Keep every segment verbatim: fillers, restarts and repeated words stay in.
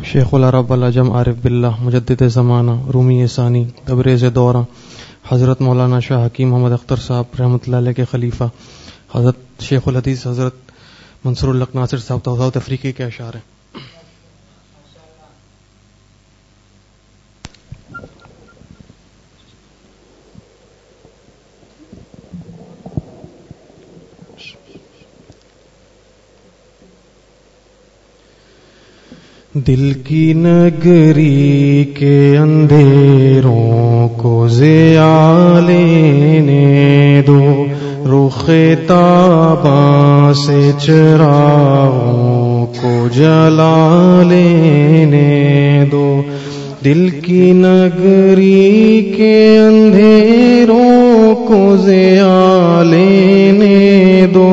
شیخ العرب العجم عارف باللہ مجدد زمانہ رومی ثانی تبریز دورہ حضرت مولانا شاہ حکیم محمد اختر صاحب رحمۃ اللہ علیہ کے خلیفہ حضرت شیخ الحدیث حضرت منصور الحق ناصر صاحب توضیح تفریقی کے اشعار ہیں. دل کی نگری کے اندھیروں کو ضیاء لینے دو، رخ تاباں سے چراغوں کو جلا لینے دو. دل کی نگری کے اندھیروں کو ضیاء لینے دو،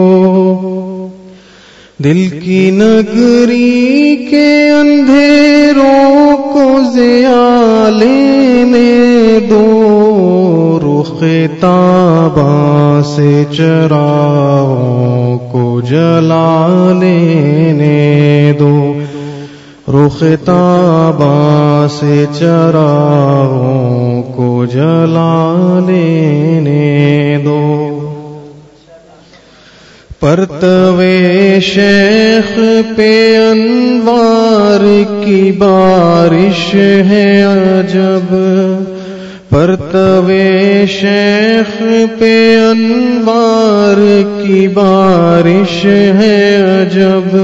دل کی نگری کے اندھیروں کو ضیاء لینے دو، رخ تاباں سے چراغوں کو جلا لینے دو، رخ تاباں سے چراغوں کو جلا لینے دو. پرتوے شیخ پہ انوار کی بارش ہے عجب، پرتوے شیخ پہ انوار کی بارش ہے عجب،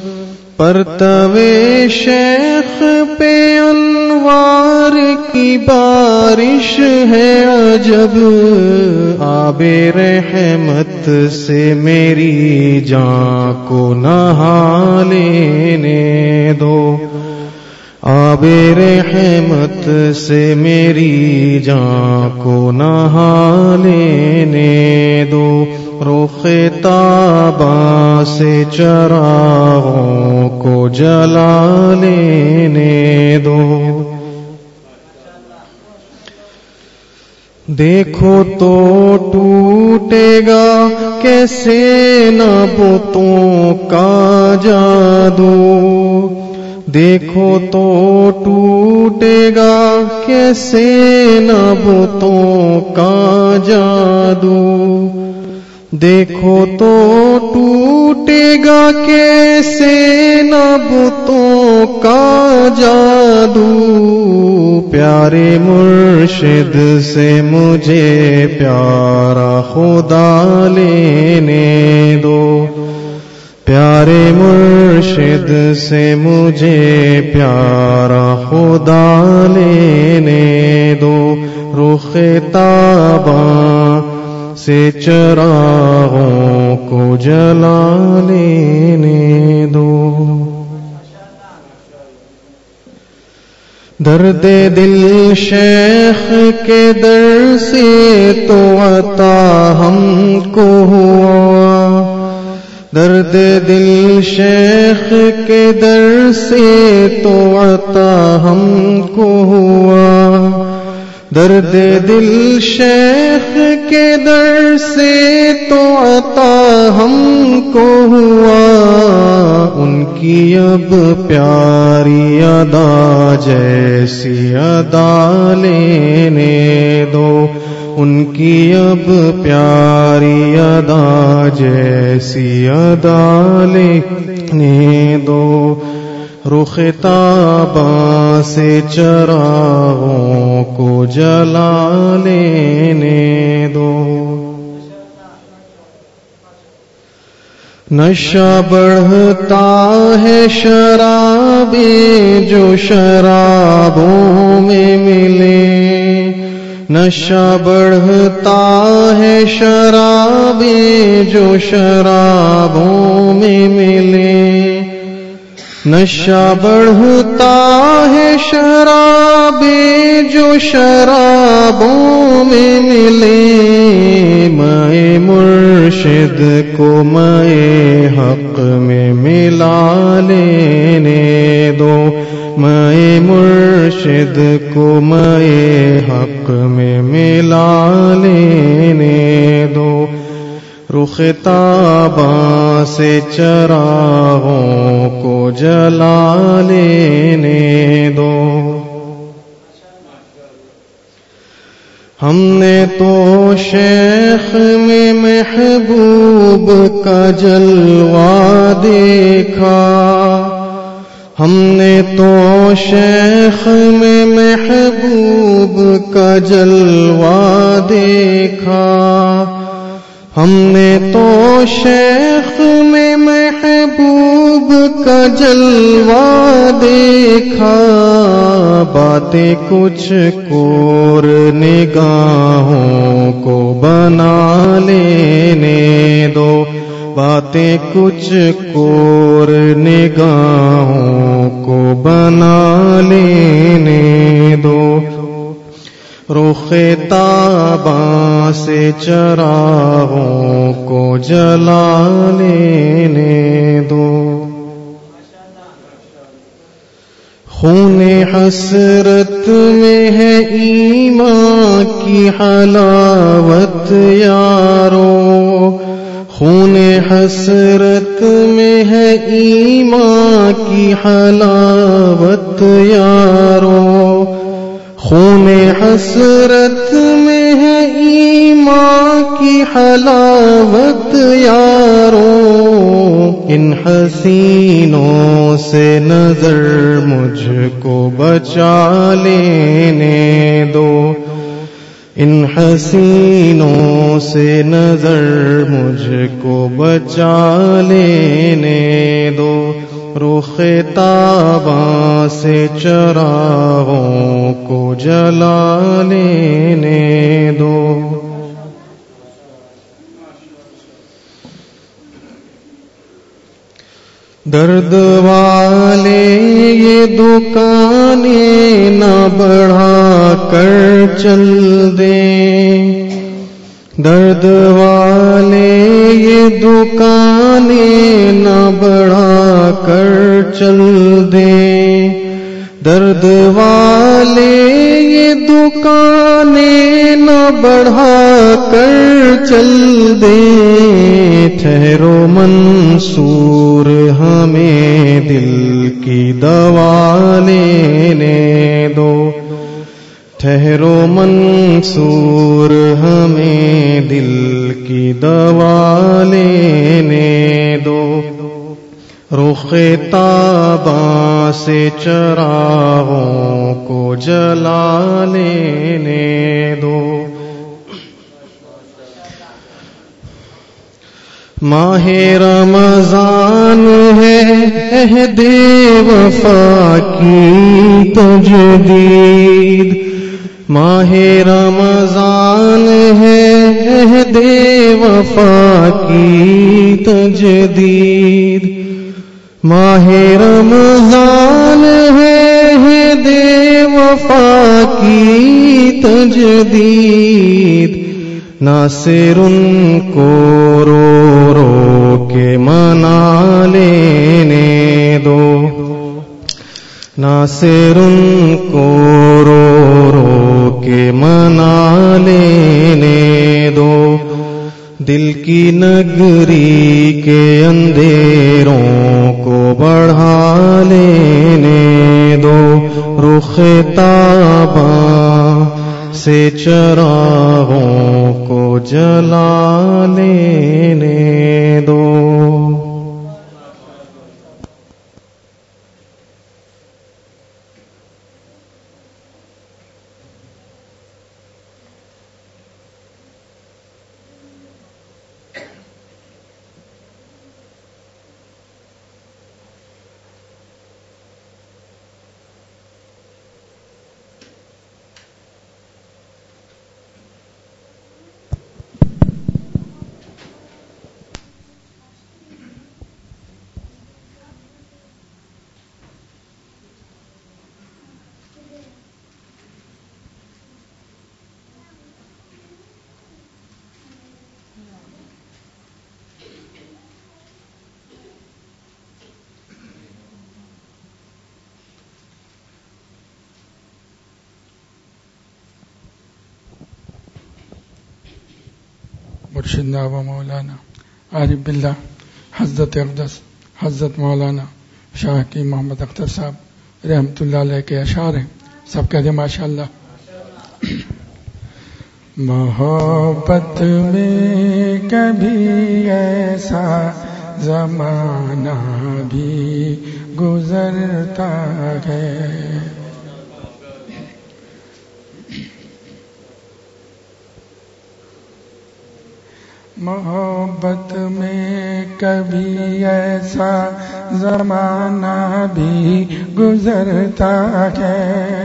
پرتوے شیخ پہ انوار کی بارش ہے عجب. آب رحمت سے میری جان کو نہا لینے دو، آب رحمت سے میری جان کو نہا لینے دو، رخ تاباں سے چراغوں کو جلا لینے دو. دیکھو تو ٹوٹے گا کیسے نہ بتوں کا جادو، دیکھو تو ٹوٹے گا کیسے نہ بتوں کا جادو، دیکھو تو ٹوٹے گا کیسے نہ بتوں کا جادو. پیارے مرشد سے مجھے پیارا خدا لینے دو، پیارے مرشد سے مجھے پیارا خدا لینے دو، رخ تاباں سے چراغوں کو جلا لینے دو. درد دل شیخ کے در سے تو عطا ہم کو ہوا، درد دل شیخ کے در سے تو عطا ہم کو ہوا، درد دل شیخ کے در سے تو عطا ہم کو ہوا. ان کی اب پیاری ادا جیسی ادا لینے دو، ان کی اب پیاری ادا جیسی ادا لینے دو، رخ تاباں سے چراغوں کو جلا لینے دو. نشہ بڑھتا ہے شرابی جو شرابوں میں ملے، نشہ بڑھتا ہے شرابی جو شرابوں میں ملے، نشہ بڑھتا ہے شرابی جو شرابوں میں ملے. میں مرشد کو میں حق میں ملا لینے دو، میں مرشد کو میں حق میں ملا لینے دو، رخ تاباں سے چراغوں کو جلا لینے دو. ہم نے تو شیخ میں محبوب کا جلوہ دیکھا. ہم نے تو شیخ میں محبوب کا جلوہ دیکھا. ہم نے تو شیخ میں محبوب کا جلوہ دیکھا. باتیں کچھ کور نگاہوں کو بنا لینے دو. باتیں کچھ کور نگاہوں کو بنا لینے دو. رخ تاباں سے چراغوں کو جلا لینے دو. خون حسرت میں ہے ایمان کی حلاوت یارو. خون حسرت میں ہے ایمان کی حلاوت یارو. خون حسرت میں ہے ایمان کی حلاوت یارو. ان حسینوں سے نظر مجھ کو بچا لینے دو. ان حسینوں سے نظر مجھ کو بچا لینے دو. رخ تاباں سے چراغوں کو جلا لینے دو. درد والے یہ دکانیں نہ بڑھا کر چل دیں. درد والے یہ دکانیں نہ بڑھا کر چل دیں. درد والے یہ دکانیں نہ بڑھا کر چل دیں. ٹھہرو منصور ہمیں دل کی دوا لینے دو. ٹھہرو منصور ہمیں دل کی دوا لینے دو. رخ تاباں سے چراغوں کو جلا لینے دو. ماہ رمضان ہے عہد وفا کی تجدید. ماہ رمضان ہے عہد وفا کی تجدید. ماہ رمضان ہے عہد وفا کی تجدید. ناصر ان کو رو رو کے منا لینے دو. ناصر ان کو رو رو کے منا لینے دو. دل کی نگری کے اندھیروں کو بڑھا لینے دو. رخ تاباں سے چراغوں کو جلا لینے دو. مرشدنا و مولانا عارف باللہ حضرت اقدس حضرت مولانا شاہ حکیم محمد اختر صاحب رحمۃ اللہ علیہ کے اشعار ہیں. سب کہتے ہیں ماشاء اللہ. محبت میں کبھی ایسا زمانہ بھی گزرتا ہے، محبت میں کبھی ایسا زمانہ بھی گزرتا ہے،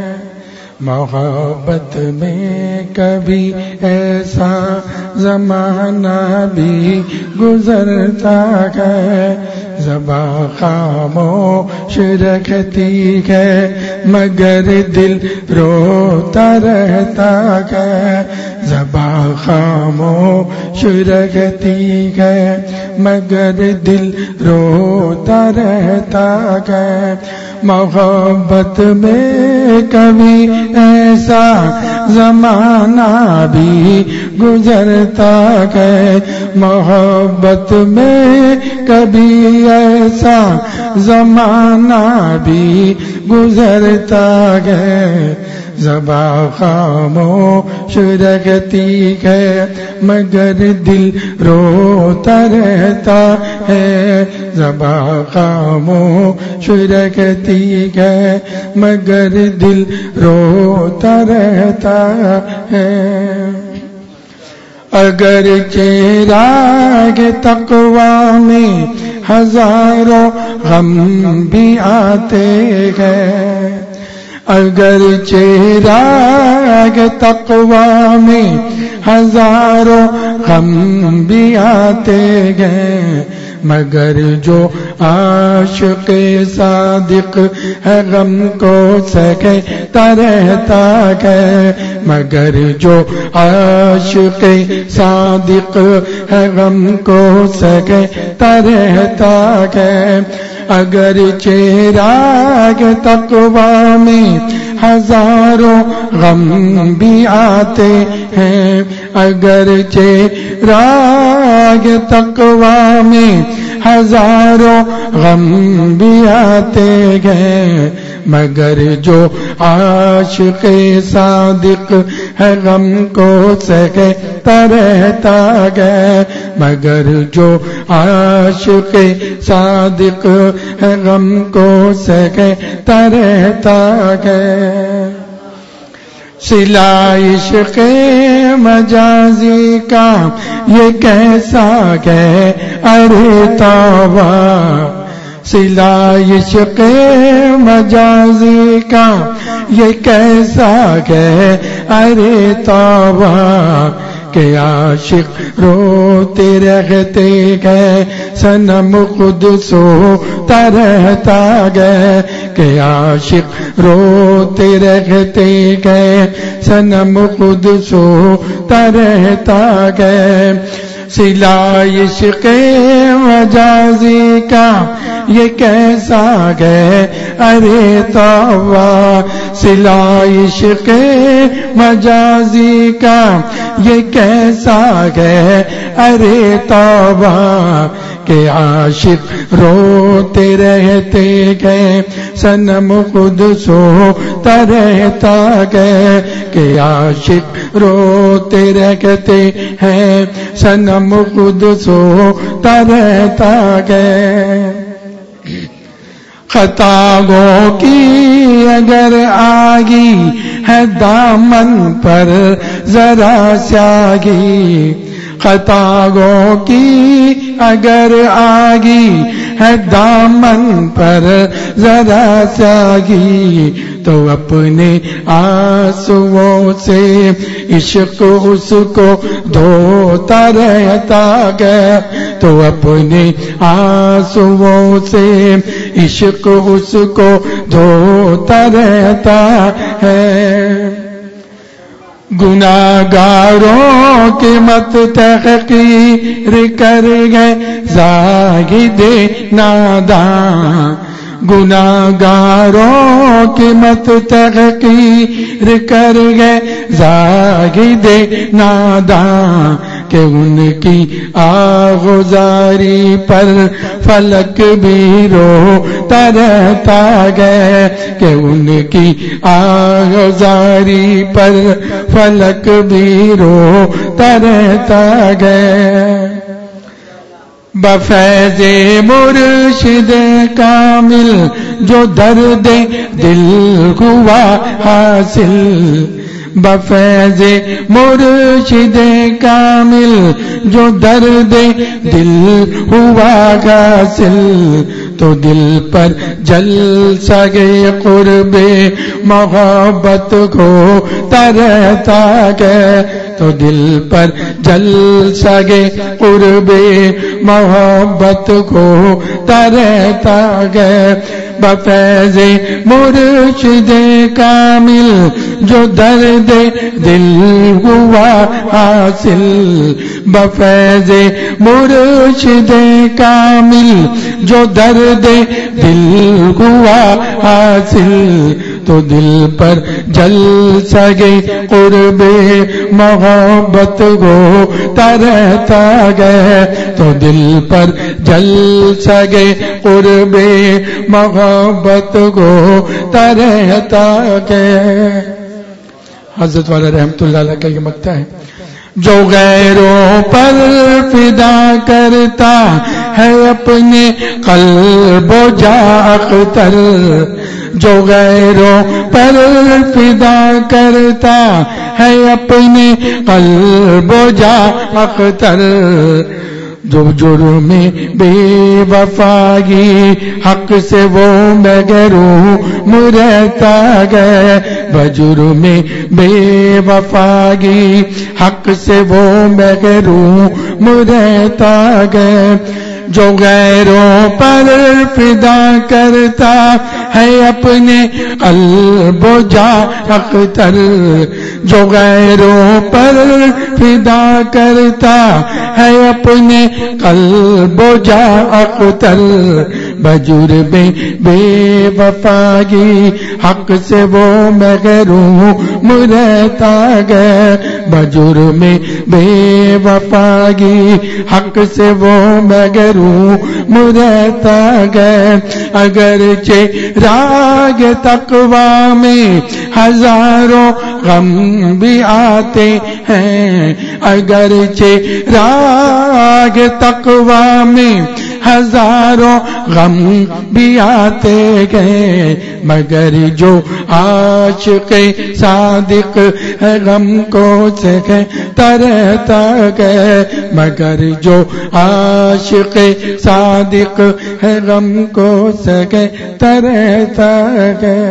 محبت میں کبھی ایسا زمانہ بھی گزرتا ہے، زباں خاموش رکھتی ہے مگر دل روتا رہتا ہے، زباں خاموش رکھتی ہے مگر دل روتا رہتا ہے، محبت میں کبھی ایسا زمانہ بھی گزرتا ہے، محبت میں کبھی ایسا زمانہ بھی گزرتا ہے، زباں خاموش رکھتی ہے مگر دل روتا رہتا ہے، زباں خاموش رکھتی ہے مگر دل روتا رہتا ہے، اگر چراغ تقویٰ میں ہزاروں غم بھی آتے ہیں، اگر چراغ تقویٰ میں ہزاروں غم بھی آتے ہیں، مگر جو عاشق صادق ہے غم کو سہتا رہتا ہے، مگر جو عاشق صادق ہے غم کو سہتا رہتا ہے، اگر چراغ تقویٰ میں ہزاروں غم بھی آتے ہیں، اگر چراغ تقویٰ میں ہزاروں غم بھی آتے ہیں، مگر جو عاشق صادق ہے غم کو سہتا رہتا ہے، مگر جو عاشق صادق ہے غم کو سہتا رہتا ہے، صلہ عشق مجازی کا یہ کیسا ہے ارے توبہ، صلہ عشق مجازی کا یہ کیسا ہے ارے توبہ، کہ عاشق روتے رہتے گئے صنم خود سوتا رہتا گئے، کہ عاشق روتے رہتے گئے صنم خود سوتا رہتا گئے، صلہ عشق مجازی کا یہ کیسا ہے ارے توبہ، صلہ عشق مجازی کا یہ کیسا ہے ارے توبہ، کہ عاشق روتے رہتے گئے صنم خود سوتا رہتا گئے، کہ عاشق روتے رہتے ہیں صنم خود سوتا رہتا گئے، خطاؤں کی اگر آگی ہے دامن پر ذرا سیاہی، خطاؤں کی اگر آگی ہے دامن پر ذرا سیاہی، تو اپنے آنسوؤں سے عشق اس کو دھوتا رہتا گیا، تو اپنے آنسوؤں سے عشق اس کو دھوتا رہتا ہے، گناہگاروں کی مت تحقیر کر گئے زاہد ناداں، گناہگاروں کی مت تحقیر کر گئے زاہد ناداں، کہ کہ ان کی آغوزاری پر فلک بھی روتا رہتا گئے، کہ ان کی آغوزاری پر فلک بھی روتا رہتا گئے۔ بفیض مرشد کامل جو درد دل ہوا حاصل، بفیض مرشد کامل جو درد دل ہوا حاصل، تو دل پر جل سگے قرب محبت کو ترتا گئے، تو دل پر جل سگے قرب محبت کو ترتا گئے۔ بفیض مرشد کامل جو درد دل ہوا حاصل، بفیض مرشد کامل جو درد دل ہوا حاصل، تو دل پر جل سگے قرب محبت کو ترتا گئے، تو دل پر جل سگے قرب محبت کو ترتا گئے۔ حضرت والا رحمت اللہ علیہ کا یہ مقطع ہے، جو غیروں پر فدا کرتا ہے اپنے قلب و جا اختر، جو غیروں پر فدا کرتا ہے اپنے قلب و جا اختر، جو جرم بے وفائی حق سے وہ محروم رہتا گئے، بجرم بے وفائی حق سے وہ محروم رہتا گئے، جو غیروں پر فدا کرتا ہے اپنے قلب و جا اختر، جو غیروں پر فدا کرتا ہے اپنے قلب و جا اختر، بجرم بے وفائی حق سے وہ محروم رہتا گئے، بجرم بے وفائی حق سے وہ محروم رہتا گئے۔ اگرچہ راگ تقویٰ میں ہزاروں غم بھی آتے ہیں، اگرچہ راگ تقویٰ میں ہزاروں غم بھی آتے گئے، مگر جو عاشق صادق ہے غم کو سکے ترتا گئے، مگر جو عاشق صادق ہے غم کو سکے ترتا گئے۔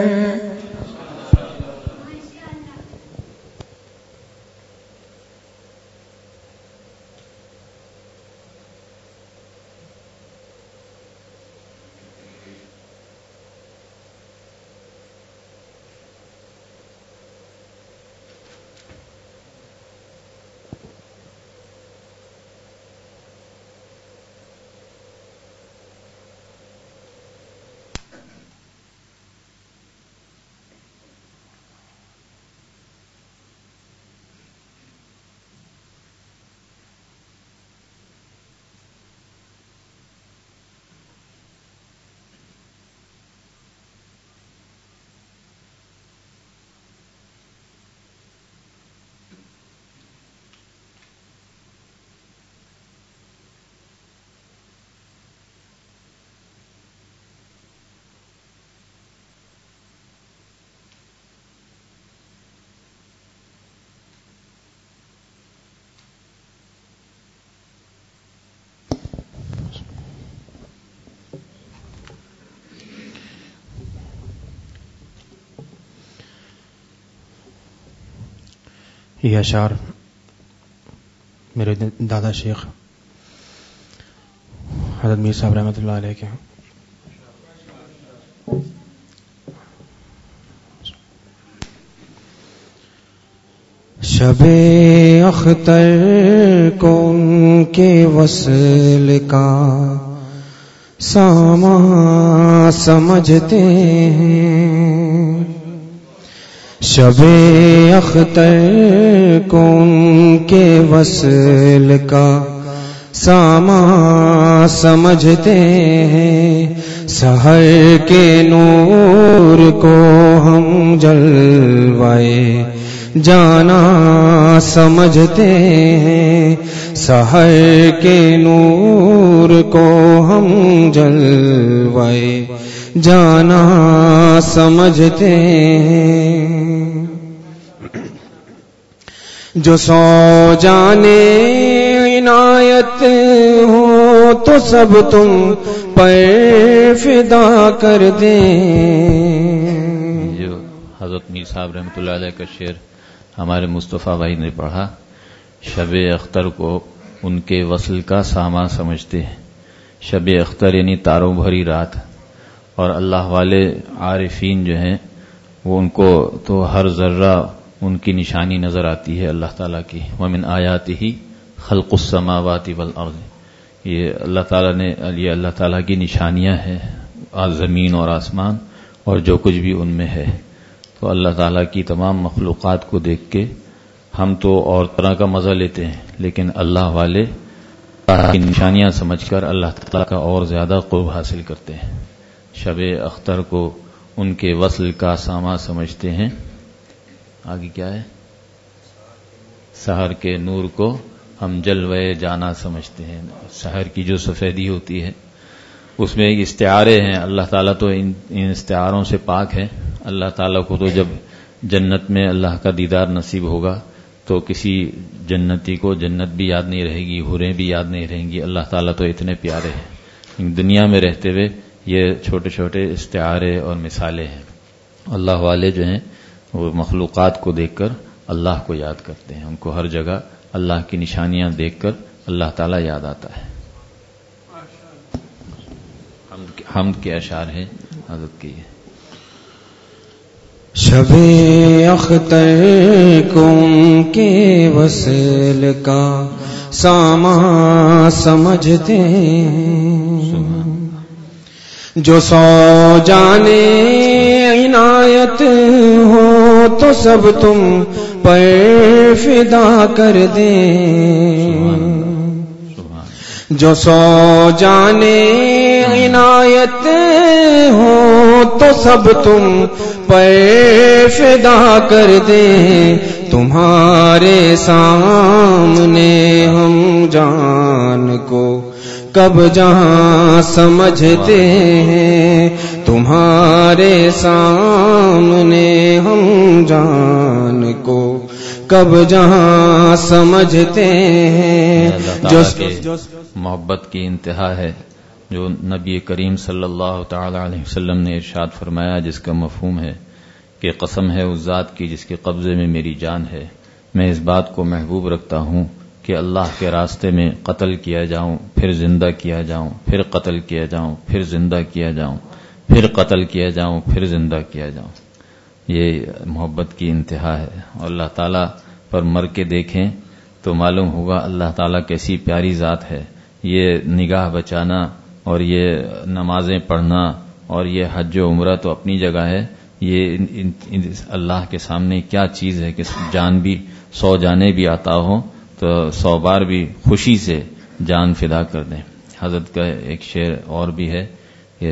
یہ اشعار میرے دادا شیخ حضرت میر صاحب رحمۃ اللہ علیہ کے ہیں۔ شب اختر کو ان کے وصل کا ساما سمجھتے ہیں، شب اختر کو ان کے وصل کا ساما سمجھتے ہیں، سحر کے نور کو ہم جلوائے جانا سمجھتے ہیں، سحر کے نور کو ہم جلوائے جانا سمجھتے ہیں۔ جو سو جانے عنایت ہو تو سب تم پر فدا کر دیں۔ جو حضرت میر صاحب رحمۃ اللہ علیہ کا شعر ہمارے مصطفیٰ بھائی نے پڑھا، شب اختر کو ان کے وصل کا ساما سمجھتے ہیں۔ شب اختر یعنی تاروں بھری رات، اور اللہ والے عارفین جو ہیں وہ ان کو تو ہر ذرہ ان کی نشانی نظر آتی ہے اللہ تعالیٰ کی۔ وَمِنْ آیَاتِهِ خَلْقُ السَّمَاوَاتِ وَالْأَرْضِ، یہ اللہ تعالیٰ نے یہ اللہ تعالیٰ کی نشانیاں ہیں، زمین اور آسمان اور جو کچھ بھی ان میں ہے۔ تو اللہ تعالیٰ کی تمام مخلوقات کو دیکھ کے ہم تو اور طرح کا مزہ لیتے ہیں، لیکن اللہ والے کی نشانیاں سمجھ کر اللہ تعالیٰ کا اور زیادہ قرب حاصل کرتے ہیں۔ شب اختر کو ان کے وصل کا ساما سمجھتے ہیں۔ آگے کیا ہے؟ سحر کے نور کو ہم جلوے جانا سمجھتے ہیں۔ سحر کی جو سفیدی ہوتی ہے اس میں استعارے ہیں، اللہ تعالیٰ تو ان استعاروں سے پاک ہے۔ اللہ تعالیٰ کو تو جب جنت میں اللہ کا دیدار نصیب ہوگا تو کسی جنتی کو جنت بھی یاد نہیں رہے گی، حوریں بھی یاد نہیں رہیں گی۔ اللہ تعالیٰ تو اتنے پیارے ہیں، دنیا میں رہتے ہوئے یہ چھوٹے چھوٹے استعارے اور مثالیں ہیں۔ اللہ والے جو ہیں وہ مخلوقات کو دیکھ کر اللہ کو یاد کرتے ہیں، ان کو ہر جگہ اللہ کی نشانیاں دیکھ کر اللہ تعالیٰ یاد آتا ہے۔ حمد کے اشعار ہیں حضرت کے۔ شب اختر کو ان کے وصل کا ساما سمجھتے ہیں، جو سو جانے عنایت ہو تو سب تم پر فدا کر دیں، جو سو جانے عنایت ہو تو سب تم پر فدا کر دیں، تمہارے سامنے ہم جان کو کب جہاں سمجھتے ہیں، تمہارے سامنے ہم جان کو کب جہاں سمجھتے ہیں۔ جو محبت کی انتہا ہے جو نبی کریم صلی اللہ تعالی علیہ وسلم نے ارشاد فرمایا، جس کا مفہوم ہے کہ قسم ہے اس ذات کی جس کے قبضے میں میری جان ہے، میں اس بات کو محبوب رکھتا ہوں کہ اللہ کے راستے میں قتل کیا جاؤں، پھر زندہ کیا جاؤں، پھر قتل کیا جاؤں، پھر زندہ کیا جاؤں، پھر قتل کیا جاؤں، پھر زندہ کیا جاؤں۔ یہ محبت کی انتہا ہے، اور اللہ تعالیٰ پر مر کے دیکھیں تو معلوم ہوگا اللہ تعالیٰ کیسی پیاری ذات ہے۔ یہ نگاہ بچانا اور یہ نمازیں پڑھنا اور یہ حج و عمرہ تو اپنی جگہ ہے، یہ ان ان اللہ کے سامنے کیا چیز ہے کہ جان بھی سو جانے بھی آتا ہو تو سو بار بھی خوشی سے جان فدا کر دیں۔ حضرت کا ایک شعر اور بھی ہے کہ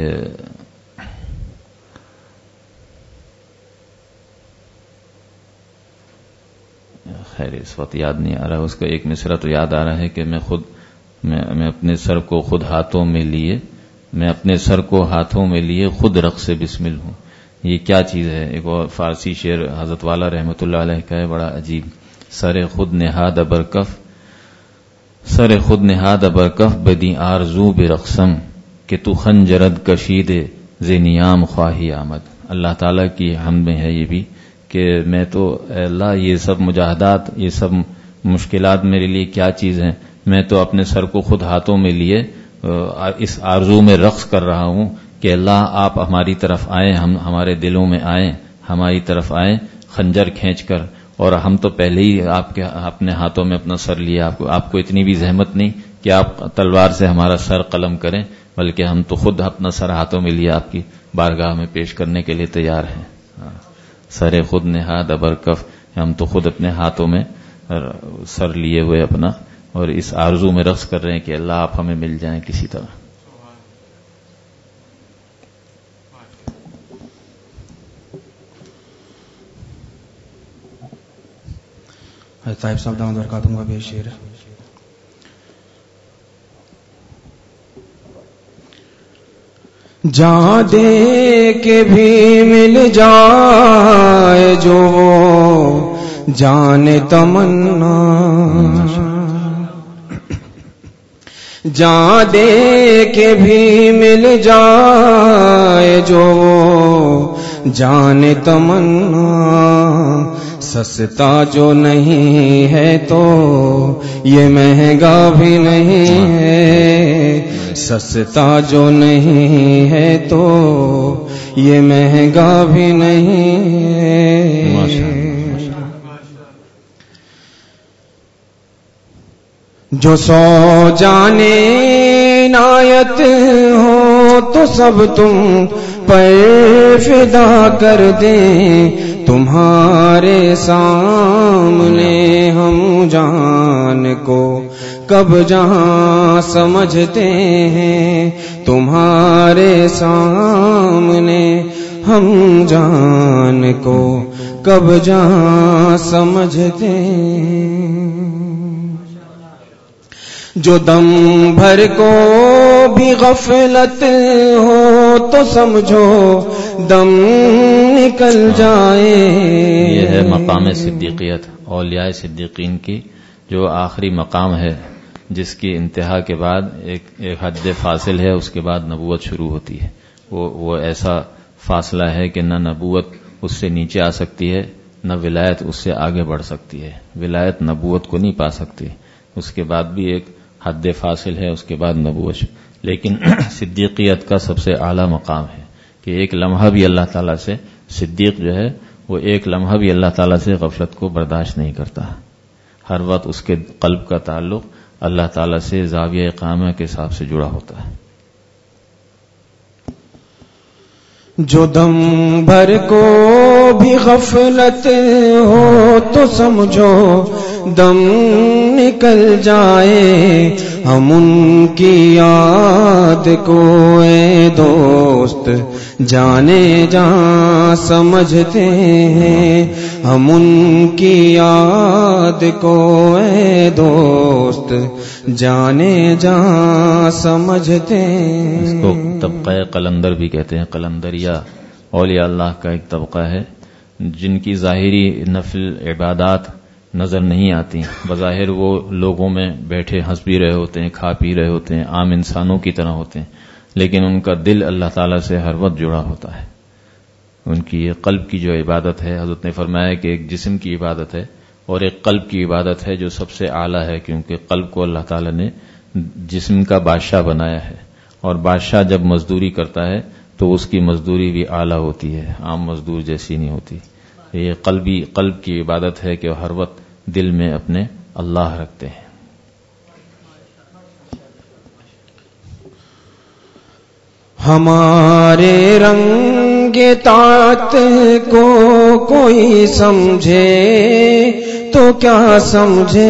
خیر اس وقت یاد نہیں آ رہا، اس کا ایک مصرع تو یاد آ رہا ہے کہ میں خود میں, میں اپنے سر کو خود ہاتھوں میں لیے میں اپنے سر کو ہاتھوں میں لیے خود رقص بسمل ہوں۔ یہ کیا چیز ہے؟ ایک اور فارسی شعر حضرت والا رحمۃ اللہ علیہ کا ہے، بڑا عجیب۔ سر خود نہاد برکف سر خود نہاد برکف بدی آرزو برقصم کہ تو خنجرد کشید ز نیام خواہی آمد۔ اللہ تعالیٰ کی حمد میں ہے یہ بھی کہ میں تو اے اللہ یہ سب مجاہدات، یہ سب مشکلات میرے لیے کیا چیز ہیں، میں تو اپنے سر کو خود ہاتھوں میں لیے اس آرزو میں رقص کر رہا ہوں کہ اللہ آپ ہماری طرف آئیں، ہم ہمارے دلوں میں آئیں، ہماری طرف آئیں خنجر کھینچ کر، اور ہم تو پہلے ہی آپ کے اپنے ہاتھوں میں اپنا سر لیا، آپ کو آپ کو اتنی بھی زحمت نہیں کہ آپ تلوار سے ہمارا سر قلم کریں، بلکہ ہم تو خود اپنا سر ہاتھوں میں لیا آپ کی بارگاہ میں پیش کرنے کے لیے تیار ہیں۔ سر خود نہاد ابرکف، ہم تو خود اپنے ہاتھوں میں سر لیے ہوئے اپنا اور اس آرزو میں رقص کر رہے ہیں کہ اللہ آپ ہمیں مل جائیں کسی طرح. طائف صاحب دامت برکاتہم کا پیش شعر. جاں دے کے بھی مل جائے جو جان تمنا، جاں دے کے بھی مل جائے جو جان تمنا، سستا جو نہیں ہے تو یہ مہنگا بھی نہیں ہے، سستا جو نہیں ہے تو یہ مہنگا بھی نہیں ہے. جو سو جانے عنایت ہو تو سب تم پر فدا کر دیں، تمہارے سامنے ہم جان کو کب جہاں سمجھتے ہیں، تمہارے سامنے ہم جان کو کب جہاں سمجھتے ہیں. جو دم بھر کو بھی غفلت ہو تو سمجھو دم نکل جائے. یہ ہے مقام صدیقیت، اولیاء صدیقین کی جو آخری مقام ہے، جس کی انتہا کے بعد ایک ایک حد فاصل ہے، اس کے بعد نبوت شروع ہوتی ہے. وہ وہ ایسا فاصلہ ہے کہ نہ نبوت اس سے نیچے آ سکتی ہے، نہ ولایت اس سے آگے بڑھ سکتی ہے. ولایت نبوت کو نہیں پا سکتی، اس کے بعد بھی ایک حد فاصل ہے، اس کے بعد نبوت. لیکن صدیقیت کا سب سے اعلیٰ مقام ہے کہ ایک لمحہ بھی اللہ تعالیٰ سے، صدیق جو ہے وہ ایک لمحہ بھی اللہ تعالیٰ سے غفلت کو برداشت نہیں کرتا. ہر وقت اس کے قلب کا تعلق اللہ تعالیٰ سے زاویہ قامہ کے حساب سے جڑا ہوتا ہے. جو دم بھر کو بھی غفلت ہو تو سمجھو دم نکل جائے، ہم ان کی یاد کو اے دوست جانے جاں سمجھتے ہیں، ہم ان کی یاد کو اے دوست جانے جاں سمجھتے ہیں. اس کو طبقہ قلندر بھی کہتے ہیں. قلندریہ اولیاء اللہ کا ایک طبقہ ہے جن کی ظاہری نفل عبادات نظر نہیں آتی. بظاہر وہ لوگوں میں بیٹھے ہنس بھی رہے ہوتے ہیں، کھا پی رہے ہوتے ہیں، عام انسانوں کی طرح ہوتے ہیں، لیکن ان کا دل اللہ تعالیٰ سے ہر وقت جڑا ہوتا ہے. ان کی یہ قلب کی جو عبادت ہے، حضرت نے فرمایا کہ ایک جسم کی عبادت ہے اور ایک قلب کی عبادت ہے جو سب سے اعلیٰ ہے، کیونکہ قلب کو اللہ تعالیٰ نے جسم کا بادشاہ بنایا ہے، اور بادشاہ جب مزدوری کرتا ہے تو اس کی مزدوری بھی اعلیٰ ہوتی ہے، عام مزدور جیسی نہیں ہوتی. یہ قلبی قلب کی عبادت ہے کہ ہر وقت دل میں اپنے اللہ رکھتے ہیں. ہمارے رنگ طاعت کو کوئی سمجھے تو کیا سمجھے،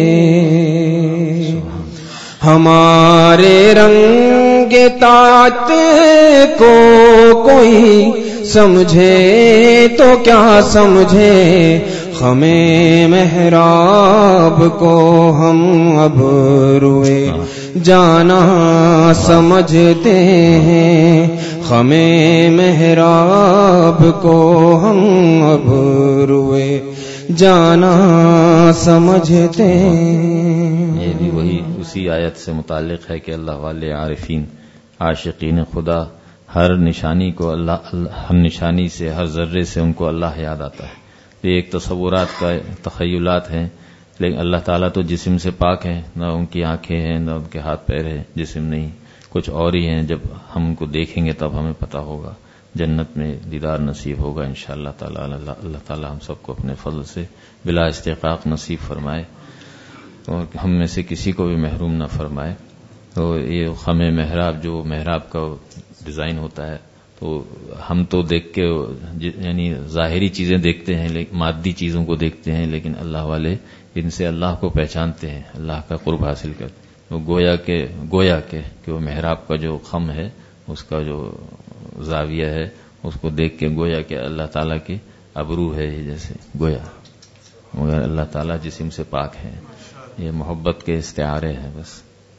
ہمارے رنگ طاعت کو کوئی سمجھے تو کیا سمجھے، ہمیں محراب کو ہم اب روئے جانا سمجھتے ہیں، ہمیں محراب کو ہم اب روئے جانا سمجھتے ہیں. یہ بھی وہی اسی آیت سے متعلق ہے کہ اللہ والے عارفین عاشقین خدا ہر نشانی کو اللہ ہر نشانی سے، ہر ذرے سے ان کو اللہ یاد آتا ہے. یہ ایک تصورات کا تخیلات ہیں، لیکن اللہ تعالیٰ تو جسم سے پاک ہے، نہ ان کی آنکھیں ہیں نہ ان کے ہاتھ پیر ہیں، جسم نہیں، کچھ اور ہی ہیں. جب ہم ان کو دیکھیں گے تب ہمیں پتہ ہوگا، جنت میں دیدار نصیب ہوگا انشاءاللہ تعالیٰ. اللہ تعالیٰ ہم سب کو اپنے فضل سے بلا استحقاق نصیب فرمائے اور ہم میں سے کسی کو بھی محروم نہ فرمائے. تو یہ خم محراب جو محراب کا ڈیزائن ہوتا ہے تو ہم تو دیکھ کے یعنی ظاہری چیزیں دیکھتے ہیں، مادی چیزوں کو دیکھتے ہیں، لیکن اللہ والے ان سے اللہ کو پہچانتے ہیں، اللہ کا قرب حاصل کرتے ہیں۔ وہ گویا کے گویا کے کہ وہ محراب کا جو خم ہے، اس کا جو زاویہ ہے، اس کو دیکھ کے گویا کہ اللہ تعالیٰ کی ابرو ہے، جیسے گویا، مگر اللہ تعالیٰ جسم سے پاک ہے۔ یہ محبت کے استعارے ہیں بس۔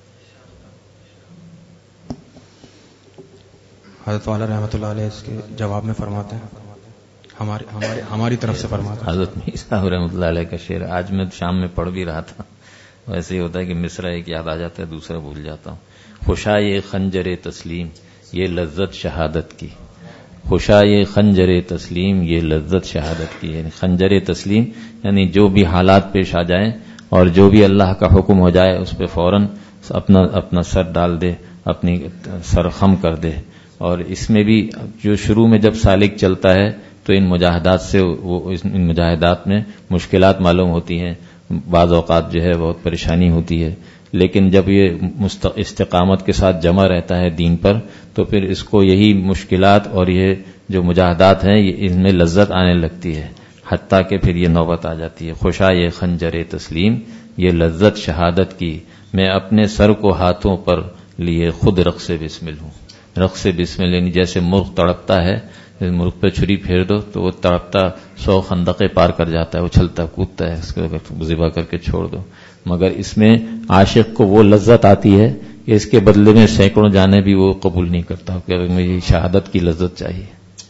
حضرت والا رحمۃ اللہ علیہ اس کے جواب میں فرماتے ہیں، ہماری ہماری ہماری طرف سے فرماتے ہیں۔ حضرت میر صاحب رحمۃ اللہ علیہ کا شعر آج میں شام میں پڑھ بھی رہا تھا، ویسے ہی ہوتا ہے کہ مصرع ایک یاد آ جاتا ہے، دوسرا بھول جاتا ہوں۔ خوشا یہ خنجر تسلیم یہ لذت شہادت کی، خوشا یہ خنجر تسلیم یہ لذت شہادت کی، یعنی خنجر تسلیم یعنی جو بھی حالات پیش آ جائیں اور جو بھی اللہ کا حکم ہو جائے اس پہ فوراً اپنا اپنا سر ڈال دے، اپنی سر خم کر دے۔ اور اس میں بھی جو شروع میں جب سالک چلتا ہے تو ان مجاہدات سے وہ ان مجاہدات میں مشکلات معلوم ہوتی ہیں، بعض اوقات جو ہے بہت پریشانی ہوتی ہے، لیکن جب یہ استقامت کے ساتھ جمع رہتا ہے دین پر تو پھر اس کو یہی مشکلات اور یہ جو مجاہدات ہیں یہ ان میں لذت آنے لگتی ہے، حتیٰ کہ پھر یہ نوبت آ جاتی ہے خوشا یہ خنجر تسلیم یہ لذت شہادت کی، میں اپنے سر کو ہاتھوں پر لیے خود رقص بسمل ہوں۔ رقص بسمل یعنی جیسے مرغ تڑپتا ہے، مرغ پہ چھری پھیر دو تو وہ تڑپتا سو خندقیں پار کر جاتا ہے، اچھلتا کودتا ہے، اس کو ذبح کر کے چھوڑ دو، مگر اس میں عاشق کو وہ لذت آتی ہے کہ اس کے بدلے میں سینکڑوں جانے بھی وہ قبول نہیں کرتا کہ مجھے شہادت کی لذت چاہیے۔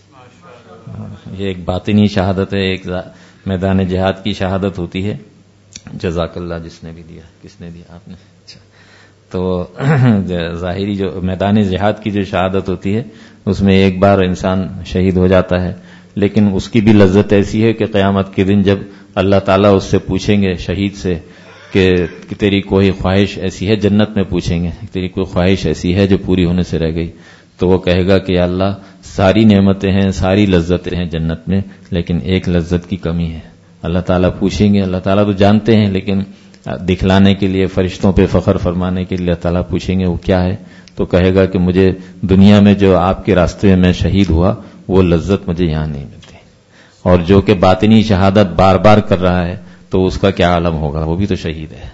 یہ ایک باطنی شہادت ہے، ایک میدان جہاد کی شہادت ہوتی ہے۔ جزاک اللہ جس نے بھی دیا، کس نے دیا؟ آپ نے۔ اچھا، تو ظاہری جو میدان جہاد کی جو شہادت ہوتی ہے اس میں ایک بار انسان شہید ہو جاتا ہے، لیکن اس کی بھی لذت ایسی ہے کہ قیامت کے دن جب اللہ تعالیٰ اس سے پوچھیں گے شہید سے کہ تیری کوئی خواہش ایسی ہے، جنت میں پوچھیں گے تیری کوئی خواہش ایسی ہے جو پوری ہونے سے رہ گئی، تو وہ کہے گا کہ یا اللہ ساری نعمتیں ہیں، ساری لذتیں ہیں جنت میں، لیکن ایک لذت کی کمی ہے۔ اللہ تعالیٰ پوچھیں گے، اللہ تعالیٰ تو جانتے ہیں، لیکن دکھلانے کے لیے، فرشتوں پہ فخر فرمانے کے لیے اللہ تعالیٰ پوچھیں گے وہ کیا ہے، تو کہے گا کہ مجھے دنیا میں جو آپ کے راستے میں میں شہید ہوا وہ لذت مجھے یہاں نہیں ملتی، اور جو کہ باطنی شہادت بار بار کر رہا ہے تو اس کا کیا عالم ہوگا، وہ بھی تو شہید ہے۔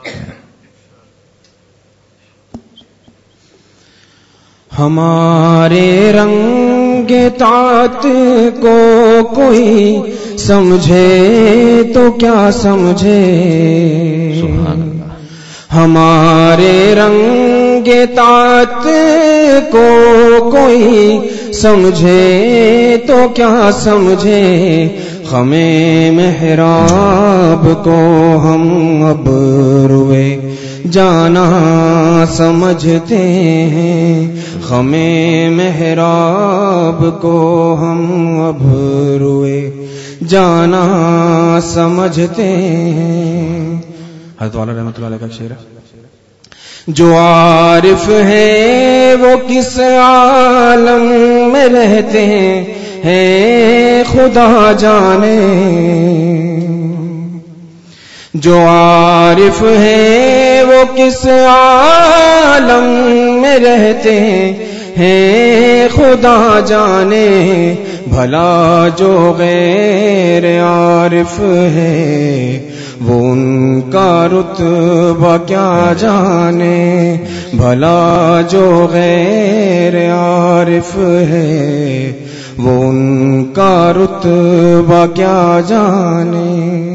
ہمارے رنگ طاعت کو کوئی سمجھے تو کیا سمجھے، سبحان اللہ۔ ہمارے رنگ طاعت کو کوئی سمجھے تو کیا سمجھے، ہمیں محراب کو ہم اب روئے جانا سمجھتے ہیں، ہمیں محراب کو ہم اب روئے جانا سمجھتے ہیں۔ حضرت والا رحمۃ اللہ علیہ کا شعر ہے، جو عارف ہے وہ کس عالم میں رہتے ہیں خدا جانے، جو عارف ہے وہ کس عالم میں رہتے ہیں خدا جانے، بھلا جو غیر عارف ہے وہ ان کا رتبہ کیا جانے، بھلا جو غیر عارف ہے وہ ان کا رتبہ کیا جانے۔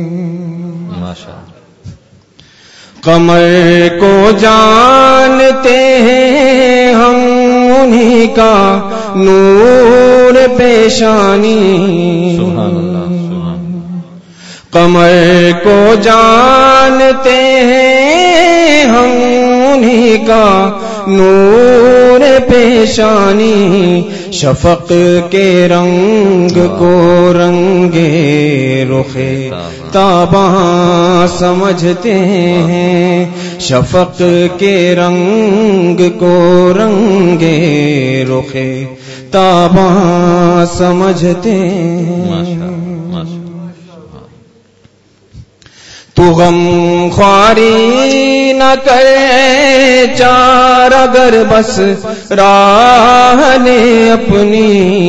قمر کو جانتے ہیں ہم انہی کا نور پیشانی، سبحان اللہ، سبحان اللہ۔ قمر کو جانتے ہیں ہم انہی کا نور پیشانی، شفق کے رنگ کو رنگے رخے تاباں سمجھتے ہیں، شفق کے رنگ کو رنگے رخے تاباں سمجھتے ہیں۔ تو غم خواری نہ کرے چار اگر بس راہ لے اپنی،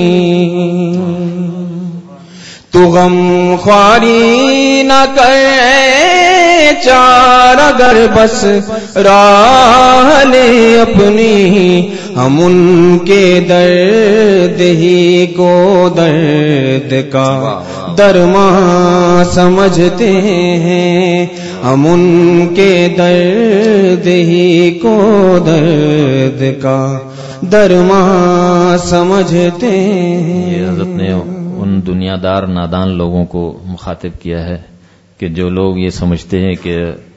تو غم خواری نہ کرے چار اگر بس راہ لے اپنی، ہم ان کے درد ہی کو درد کا درماں سمجھتے ہیں، ہم ان کے درد ہی کو درد کا درماں سمجھتے ہیں۔ یہ حضرت نے ان دنیا دار نادان لوگوں کو مخاطب کیا ہے کہ جو لوگ یہ سمجھتے ہیں کہ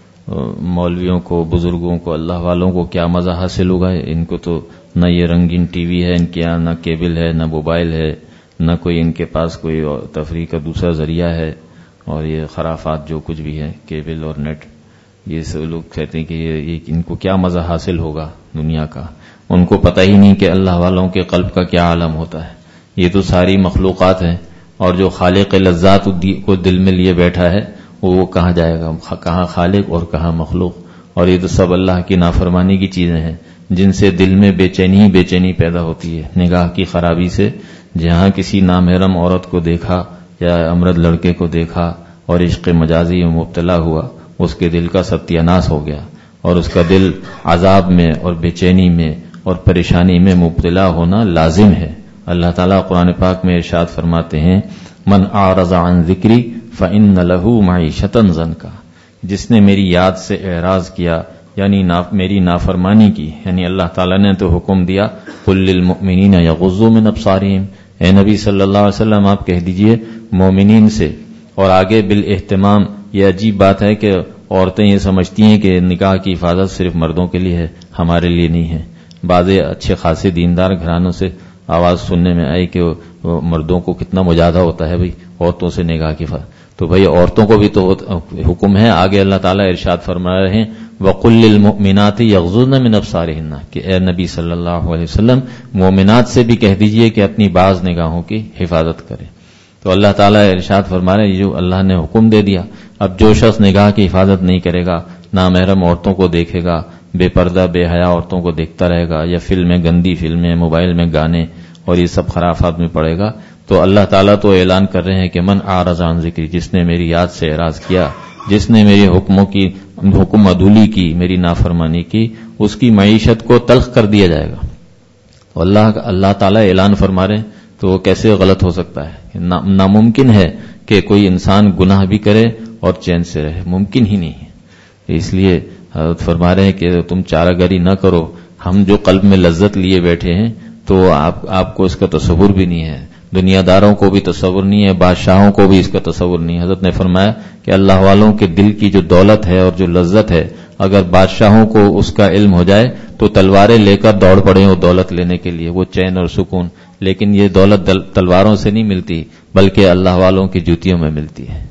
مولویوں کو، بزرگوں کو، اللہ والوں کو کیا مزہ حاصل ہوگا، ان کو تو نہ یہ رنگین ٹی وی ہے ان کے یہاں، نہ کیبل ہے، نہ موبائل ہے، نہ کوئی ان کے پاس کوئی تفریح کا دوسرا ذریعہ ہے، اور یہ خرافات جو کچھ بھی ہے کیبل اور نیٹ، یہ سب لوگ کہتے ہیں کہ یہ ان کو کیا مزہ حاصل ہوگا دنیا کا، ان کو پتہ ہی نہیں کہ اللہ والوں کے قلب کا کیا عالم ہوتا ہے۔ یہ تو ساری مخلوقات ہیں، اور جو خالق لذات کو دل میں لیے بیٹھا ہے وہ کہاں جائے گا، کہاں خالق اور کہاں مخلوق، اور یہ تو سب اللہ کی نافرمانی کی چیزیں ہیں جن سے دل میں بے چینی بے چینی پیدا ہوتی ہے، نگاہ کی خرابی سے۔ جہاں کسی نامحرم عورت کو دیکھا یا امرد لڑکے کو دیکھا اور عشق مجازی میں مبتلا ہوا، اس کے دل کا ستیہ ناش ہو گیا، اور اس کا دل عذاب میں اور بے چینی میں اور پریشانی میں مبتلا ہونا لازم ہے۔ اللہ تعالیٰ قرآن پاک میں ارشاد فرماتے ہیں، من اعرض عن ذکری فإن له معیشۃ ضنکا، جس نے میری یاد سے اعراض کیا یعنی نا میری نافرمانی کی، یعنی اللہ تعالیٰ نے تو حکم دیا قل للمؤمنین یغضوا من ابصارہم، اے نبی صلی اللہ علیہ وسلم آپ کہہ دیجئے مومنین سے، اور آگے بالاہتمام، یہ عجیب بات ہے کہ عورتیں یہ سمجھتی ہیں کہ نکاح کی حفاظت صرف مردوں کے لیے ہے، ہمارے لیے نہیں ہے۔ بعض اچھے خاصے دیندار گھرانوں سے آواز سننے میں آئی کہ مردوں کو کتنا مجاہدہ ہوتا ہے بھئی عورتوں سے نکاح کی حفاظت، تو بھئی عورتوں کو بھی تو حکم ہے۔ آگے اللہ تعالیٰ ارشاد فرما رہے ہیں وَقُلْ لِلْمُؤْمِنَاتِ يَغْضُضْنَ مِنْ أَبْصَارِهِنَّ، کہ اے نبی صلی اللہ علیہ وسلم مومنات سے بھی کہہ دیجئے کہ اپنی بعض نگاہوں کی حفاظت کریں۔ تو اللہ تعالیٰ ارشاد فرما رہے ہیں جو اللہ نے حکم دے دیا، اب جو شخص نگاہ کی حفاظت نہیں کرے گا، نامحرم عورتوں کو دیکھے گا، بے پردہ بے حیا عورتوں کو دیکھتا رہے گا، یا فلمیں، گندی فلمیں، موبائل میں گانے اور یہ سب خرافات میں پڑے گا، تو اللہ تعالیٰ تو اعلان کر رہے ہیں کہ من اعرض عن ذکری، جس نے میری یاد سے اعراض کیا، جس نے میرے حکموں کی حکم عدولی کی، میری نافرمانی کی، اس کی معیشت کو تلخ کر دیا جائے گا۔ تو اللہ اللہ تعالیٰ اعلان فرما رہے ہیں تو وہ کیسے غلط ہو سکتا ہے؟ ناممکن ہے کہ کوئی انسان گناہ بھی کرے اور چین سے رہے، ممکن ہی نہیں ہے۔ اس لیے حضرت فرما رہے ہیں کہ تم چارہ گری نہ کرو، ہم جو قلب میں لذت لیے بیٹھے ہیں تو آپ آپ کو اس کا تصور بھی نہیں ہے، دنیا داروں کو بھی تصور نہیں ہے، بادشاہوں کو بھی اس کا تصور نہیں ہے۔ حضرت نے فرمایا کہ اللہ والوں کے دل کی جو دولت ہے اور جو لذت ہے، اگر بادشاہوں کو اس کا علم ہو جائے تو تلواریں لے کر دوڑ پڑیں وہ دولت لینے کے لیے، وہ چین اور سکون، لیکن یہ دولت تلواروں سے نہیں ملتی بلکہ اللہ والوں کی جوتیوں میں ملتی ہے،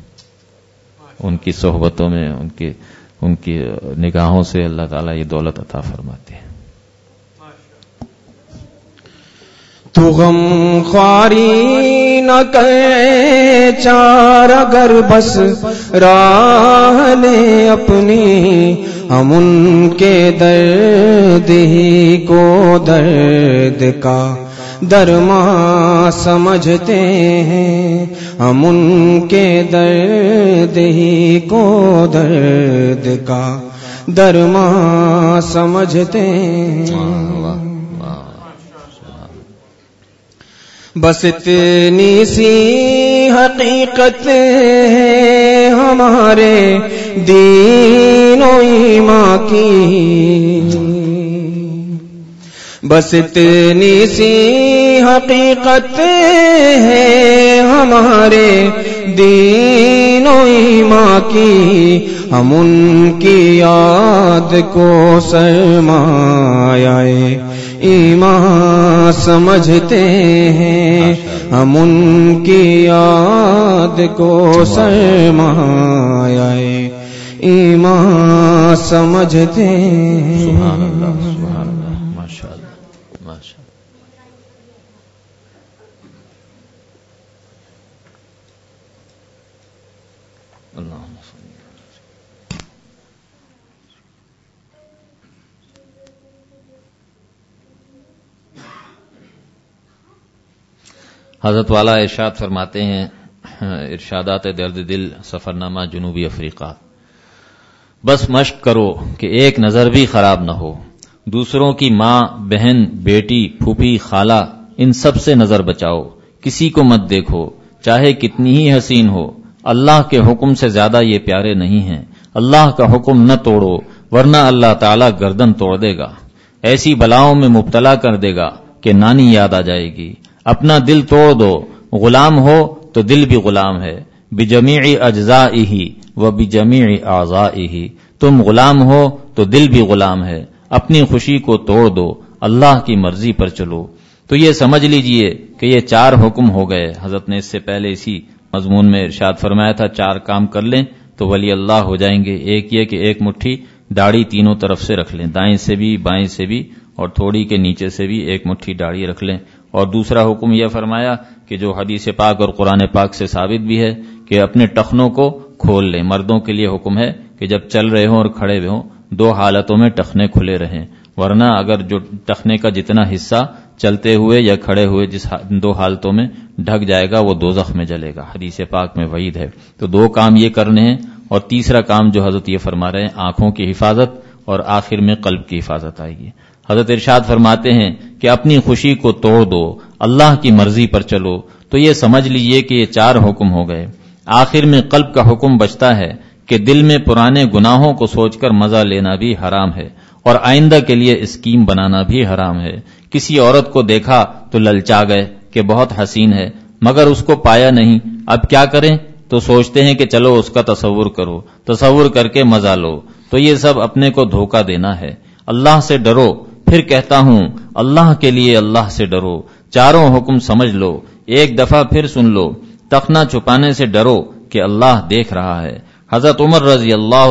ان کی صحبتوں میں، ان کی ان کی نگاہوں سے اللہ تعالیٰ یہ دولت عطا فرماتے ہیں۔ تو غم خواری نہ کرے چار اگر بس راہ لے اپنی، ہم ان کے درد ہی کو درد کا درماں سمجھتے ہیں، ہم ان کے درد ہی کو درد کا درماں سمجھتے ہیں۔ بس اتنی سی حقیقت ہے ہمارے دین و ایمان کی، بس اتنی سی حقیقت ہے ہمارے دین و ایمان کی، ہم ان کی یاد کو سرمایہ ایمان سمجھتے ہیں، ہم ان کی یاد کو سرمایہ ایمان سمجھتے ہیں۔ سبحان اللہ، سبحان اللہ، ماشاء اللہ، ماشاء اللہ۔ اللہم صلی اللہ علیہ وسلم۔ حضرت والا ارشاد فرماتے ہیں، ارشادات درد دل، سفرنامہ جنوبی افریقہ، بس مشق کرو کہ ایک نظر بھی خراب نہ ہو، دوسروں کی ماں، بہن، بیٹی، پھوپھی، خالہ، ان سب سے نظر بچاؤ، کسی کو مت دیکھو چاہے کتنی ہی حسین ہو، اللہ کے حکم سے زیادہ یہ پیارے نہیں ہیں، اللہ کا حکم نہ توڑو ورنہ اللہ تعالیٰ گردن توڑ دے گا، ایسی بلاؤں میں مبتلا کر دے گا کہ نانی یاد آ جائے گی، اپنا دل توڑ دو، غلام ہو تو دل بھی غلام ہے، بجمیع اجزائہ و بجمیع اعضائہ، تم غلام ہو تو دل بھی غلام ہے، اپنی خوشی کو توڑ دو، اللہ کی مرضی پر چلو۔ تو یہ سمجھ لیجئے کہ یہ چار حکم ہو گئے۔ حضرت نے اس سے پہلے اسی مضمون میں ارشاد فرمایا تھا چار کام کر لیں تو ولی اللہ ہو جائیں گے۔ ایک یہ کہ ایک مٹھی داڑھی تینوں طرف سے رکھ لیں، دائیں سے بھی، بائیں سے بھی، اور تھوڑی کے نیچے سے بھی ایک مٹھی داڑھی رکھ لیں۔ اور دوسرا حکم یہ فرمایا کہ جو حدیث پاک اور قرآن پاک سے ثابت بھی ہے کہ اپنے ٹخنوں کو کھول لیں۔ مردوں کے لیے حکم ہے کہ جب چل رہے ہوں اور کھڑے ہوئے ہوں دو حالتوں میں ٹخنے کھلے رہیں، ورنہ اگر جو ٹخنے کا جتنا حصہ چلتے ہوئے یا کھڑے ہوئے جس دو حالتوں میں ڈھک جائے گا وہ دوزخ میں جلے گا، حدیث پاک میں وعید ہے۔ تو دو کام یہ کرنے ہیں، اور تیسرا کام جو حضرت یہ فرما رہے ہیں آنکھوں کی حفاظت، اور آخر میں قلب کی حفاظت آئے گی۔ حضرت ارشاد فرماتے ہیں کہ اپنی خوشی کو توڑ دو، اللہ کی مرضی پر چلو۔ تو یہ سمجھ لیجئے کہ یہ چار حکم ہو گئے۔ آخر میں قلب کا حکم بچتا ہے کہ دل میں پرانے گناہوں کو سوچ کر مزہ لینا بھی حرام ہے، اور آئندہ کے لیے اسکیم بنانا بھی حرام ہے۔ کسی عورت کو دیکھا تو للچا گئے کہ بہت حسین ہے، مگر اس کو پایا نہیں، اب کیا کریں؟ تو سوچتے ہیں کہ چلو اس کا تصور کرو، تصور کر کے مزہ لو۔ تو یہ سب اپنے کو دھوکہ دینا ہے۔ اللہ سے ڈرو، پھر کہتا ہوں اللہ کے لیے اللہ سے ڈرو۔ چاروں حکم سمجھ لو، ایک دفعہ پھر سن لو، تخنا چھپانے سے ڈرو کہ اللہ دیکھ رہا ہے۔ حضرت عمر رضی اللہ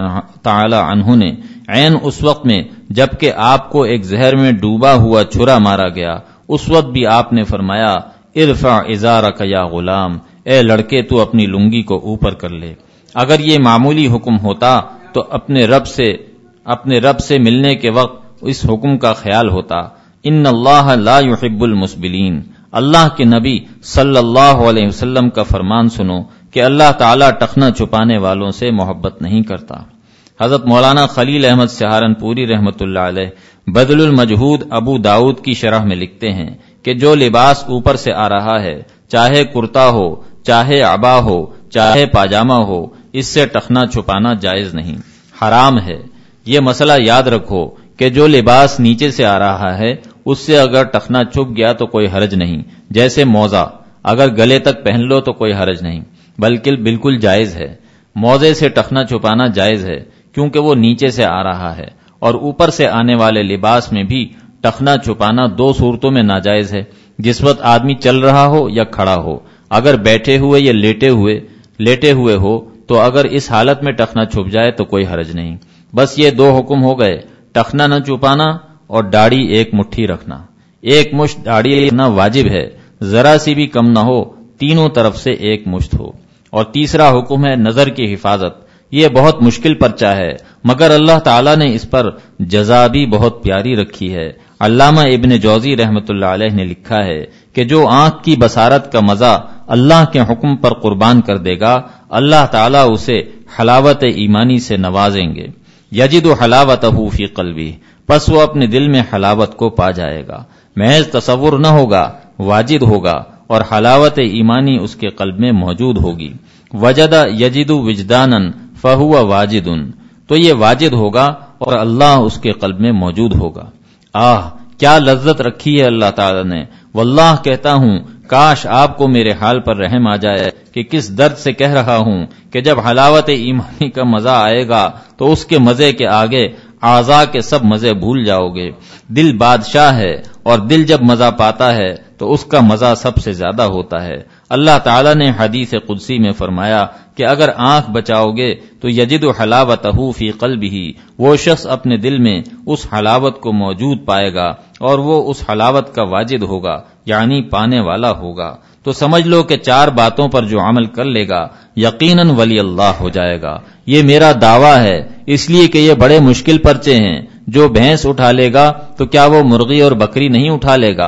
تعالی عنہ نے عین اس وقت میں جبکہ آپ کو ایک زہر میں ڈوبا ہوا چھرا مارا گیا، اس وقت بھی آپ نے فرمایا ارفع ازارک یا غلام، اے لڑکے تو اپنی لنگی کو اوپر کر لے۔ اگر یہ معمولی حکم ہوتا تو اپنے رب سے اپنے رب سے ملنے کے وقت اس حکم کا خیال ہوتا، ان اللہ لا يحب المسبلین، اللہ کے نبی صلی اللہ علیہ وسلم کا فرمان سنو کہ اللہ تعالیٰ ٹخنا چھپانے والوں سے محبت نہیں کرتا۔ حضرت مولانا خلیل احمد سہارنپوری رحمت اللہ علیہ بدل المجہود ابو داؤد کی شرح میں لکھتے ہیں کہ جو لباس اوپر سے آ رہا ہے، چاہے کرتا ہو، چاہے عبا ہو، چاہے پاجامہ ہو، اس سے ٹخنا چھپانا جائز نہیں، حرام ہے۔ یہ مسئلہ یاد رکھو کہ جو لباس نیچے سے آ رہا ہے اس سے اگر ٹخنا چھپ گیا تو کوئی حرج نہیں، جیسے موزہ اگر گلے تک پہن لو تو کوئی حرج نہیں، بلکہ بالکل جائز ہے۔ موزے سے ٹخنا چھپانا جائز ہے کیونکہ وہ نیچے سے آ رہا ہے، اور اوپر سے آنے والے لباس میں بھی ٹخنا چھپانا دو صورتوں میں ناجائز ہے، جس وقت آدمی چل رہا ہو یا کھڑا ہو، اگر بیٹھے ہوئے یا لیٹے ہوئے لیٹے ہوئے ہو تو اگر اس حالت میں ٹخنا چھپ جائے تو کوئی حرج نہیں۔ بس یہ دو حکم ہو گئے، ٹخنا نہ چھپانا اور داڑھی ایک مٹھی رکھنا۔ ایک مشت داڑھی رکھنا واجب ہے، ذرا سی بھی کم نہ ہو، تینوں طرف سے ایک مشت ہو۔ اور تیسرا حکم ہے نظر کی حفاظت۔ یہ بہت مشکل پرچہ ہے مگر اللہ تعالیٰ نے اس پر جزا بھی بہت پیاری رکھی ہے۔ علامہ ابن جوزی رحمت اللہ علیہ نے لکھا ہے کہ جو آنکھ کی بصارت کا مزہ اللہ کے حکم پر قربان کر دے گا، اللہ تعالیٰ اسے حلاوت ایمانی سے نوازیں گے۔ یجد حلاوتہ فی قلبی، پس وہ اپنے دل میں حلاوت کو پا جائے گا، محض تصور نہ ہوگا، واجد ہوگا، اور حلاوت ایمانی اس کے قلب میں موجود ہوگی۔ وجد یجد وجدانا فہو واجد، تو یہ واجد ہوگا اور اللہ اس کے قلب میں موجود ہوگا۔ آہ کیا لذت رکھی ہے اللہ تعالی نے، واللہ کہتا ہوں کاش آپ کو میرے حال پر رحم آ جائے کہ کس درد سے کہہ رہا ہوں کہ جب حلاوت ایمانی کا مزہ آئے گا تو اس کے مزے کے آگے اعضاء کے سب مزے بھول جاؤ گے۔ دل بادشاہ ہے اور دل جب مزہ پاتا ہے تو اس کا مزہ سب سے زیادہ ہوتا ہے۔ اللہ تعالیٰ نے حدیث قدسی میں فرمایا کہ اگر آنکھ بچاؤ گے تو یجد حلاوتہ فی قلبہ، وہ شخص اپنے دل میں اس حلاوت کو موجود پائے گا اور وہ اس حلاوت کا واجد ہوگا، یعنی پانے والا ہوگا۔ تو سمجھ لو کہ چار باتوں پر جو عمل کر لے گا یقیناً ولی اللہ ہو جائے گا۔ یہ میرا دعویٰ ہے اس لیے کہ یہ بڑے مشکل پرچے ہیں۔ جو بھینس اٹھا لے گا تو کیا وہ مرغی اور بکری نہیں اٹھا لے گا؟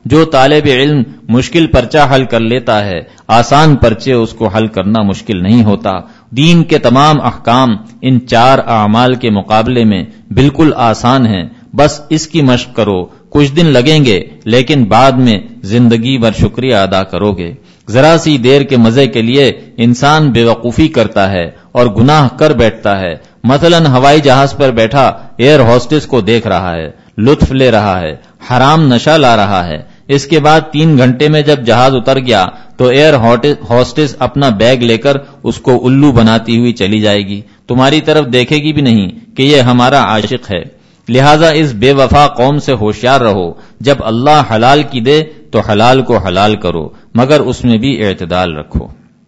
جو طالب علم مشکل پرچہ حل کر لیتا ہے، آسان پرچے اس کو حل کرنا مشکل نہیں ہوتا۔ دین کے تمام احکام ان چار اعمال کے مقابلے میں بالکل آسان ہیں، بس اس کی مشق کرو۔ کچھ دن لگیں گے لیکن بعد میں زندگی بھر شکریہ ادا کرو گے۔ ذرا سی دیر کے مزے کے لیے انسان بے وقوفی کرتا ہے اور گناہ کر بیٹھتا ہے۔ مثلا ہوائی جہاز پر بیٹھا ایئر ہوسٹس کو دیکھ رہا ہے، لطف لے رہا ہے، حرام نشہ لا رہا ہے۔ اس کے بعد تین گھنٹے میں جب جہاز اتر گیا تو ایئر ہوسٹس اپنا بیگ لے کر اس کو الو بناتی ہوئی چلی جائے گی، تمہاری طرف دیکھے گی بھی نہیں کہ یہ ہمارا عاشق ہے۔ لہذا اس بے وفا قوم سے ہوشیار رہو، جب اللہ حلال کی دے تو حلال کو حلال کرو، مگر اس میں بھی اعتدال رکھو۔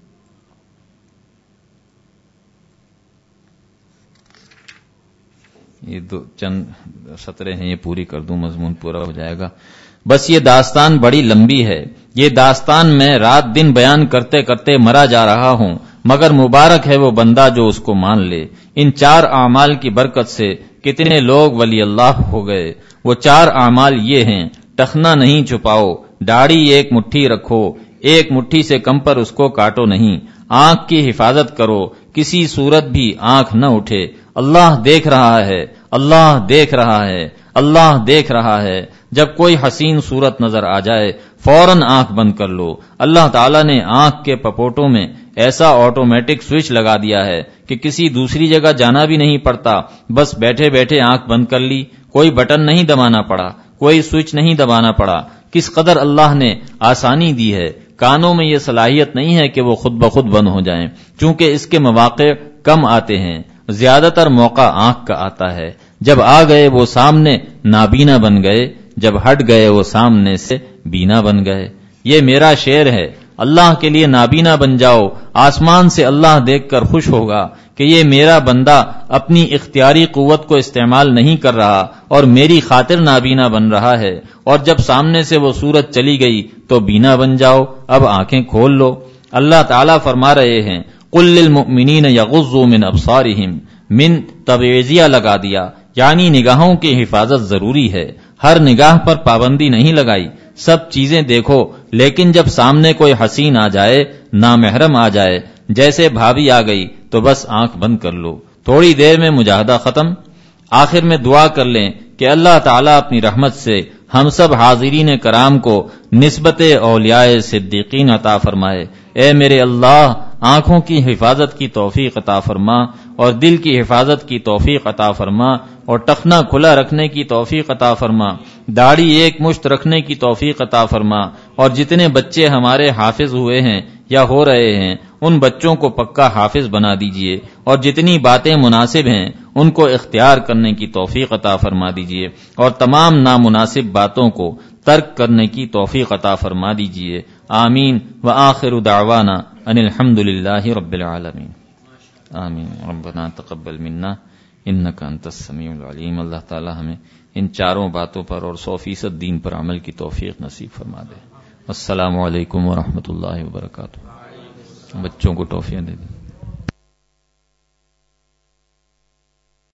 یہ دو چند سطریں ہیں، یہ پوری کر دوں، مضمون پورا ہو جائے گا۔ بس یہ داستان بڑی لمبی ہے، یہ داستان میں رات دن بیان کرتے کرتے مرا جا رہا ہوں، مگر مبارک ہے وہ بندہ جو اس کو مان لے۔ ان چار اعمال کی برکت سے کتنے لوگ ولی اللہ ہو گئے۔ وہ چار اعمال یہ ہیں: ٹخنا نہیں چھپاؤ، داڑھی ایک مٹھی رکھو، ایک مٹھی سے کم پر اس کو کاٹو نہیں، آنکھ کی حفاظت کرو، کسی صورت بھی آنکھ نہ اٹھے، اللہ دیکھ رہا ہے، اللہ دیکھ رہا ہے، اللہ دیکھ رہا ہے۔ جب کوئی حسین صورت نظر آ جائے فوراً آنکھ بند کر لو۔ اللہ تعالیٰ نے آنکھ کے پپوٹوں میں ایسا آٹومیٹک سوئچ لگا دیا ہے کہ کسی دوسری جگہ جانا بھی نہیں پڑتا، بس بیٹھے بیٹھے آنکھ بند کر لی، کوئی بٹن نہیں دبانا پڑا، کوئی سوئچ نہیں دبانا پڑا۔ کس قدر اللہ نے آسانی دی ہے۔ کانوں میں یہ صلاحیت نہیں ہے کہ وہ خود بخود بند ہو جائیں، چونکہ اس کے مواقع کم آتے ہیں، زیادہ تر موقع آنکھ کا آتا ہے۔ جب آ گئے وہ سامنے نابینا بن گئے، جب ہٹ گئے وہ سامنے سے بینا بن گئے۔ یہ میرا شعر ہے، اللہ کے لیے نابینا بن جاؤ، آسمان سے اللہ دیکھ کر خوش ہوگا کہ یہ میرا بندہ اپنی اختیاری قوت کو استعمال نہیں کر رہا اور میری خاطر نابینا بن رہا ہے۔ اور جب سامنے سے وہ صورت چلی گئی تو بینا بن جاؤ، اب آنکھیں کھول لو۔ اللہ تعالیٰ فرما رہے ہیں قل للمؤمنین یغضوا من ابصارہم، من تبعیضیہ لگا دیا، یعنی نگاہوں کی حفاظت ضروری ہے۔ ہر نگاہ پر پابندی نہیں لگائی، سب چیزیں دیکھو، لیکن جب سامنے کوئی حسین آ جائے، نامحرم آ جائے، جیسے بھابھی آ گئی تو بس آنکھ بند کر لو، تھوڑی دیر میں مجاہدہ ختم۔ آخر میں دعا کر لیں کہ اللہ تعالیٰ اپنی رحمت سے ہم سب حاضرین کرام کو نسبت اولیاء صدیقین عطا فرمائے۔ اے میرے اللہ، آنکھوں کی حفاظت کی توفیق عطا فرما اور دل کی حفاظت کی توفیق عطا فرما اور ٹخنا کھلا رکھنے کی توفیق عطا فرما، داڑھی ایک مشت رکھنے کی توفیق عطا فرما، اور جتنے بچے ہمارے حافظ ہوئے ہیں یا ہو رہے ہیں ان بچوں کو پکا حافظ بنا دیجئے، اور جتنی باتیں مناسب ہیں ان کو اختیار کرنے کی توفیق عطا فرما دیجئے، اور تمام نامناسب باتوں کو ترک کرنے کی توفیق عطا فرما دیجئے۔ آمین وآخر دعوانا ان الحمد للہ رب العالمین۔ آمین۔ ربنا تقبل منا انک انت السمیع العلیم۔ اللہ تعالی ہمیں ان چاروں باتوں پر اور سو فیصد دین پر عمل کی توفیق نصیب فرما دے۔ السلام علیکم ورحمۃ اللہ وبرکاتہ۔ بچوں کو ٹافیاں دے دیں۔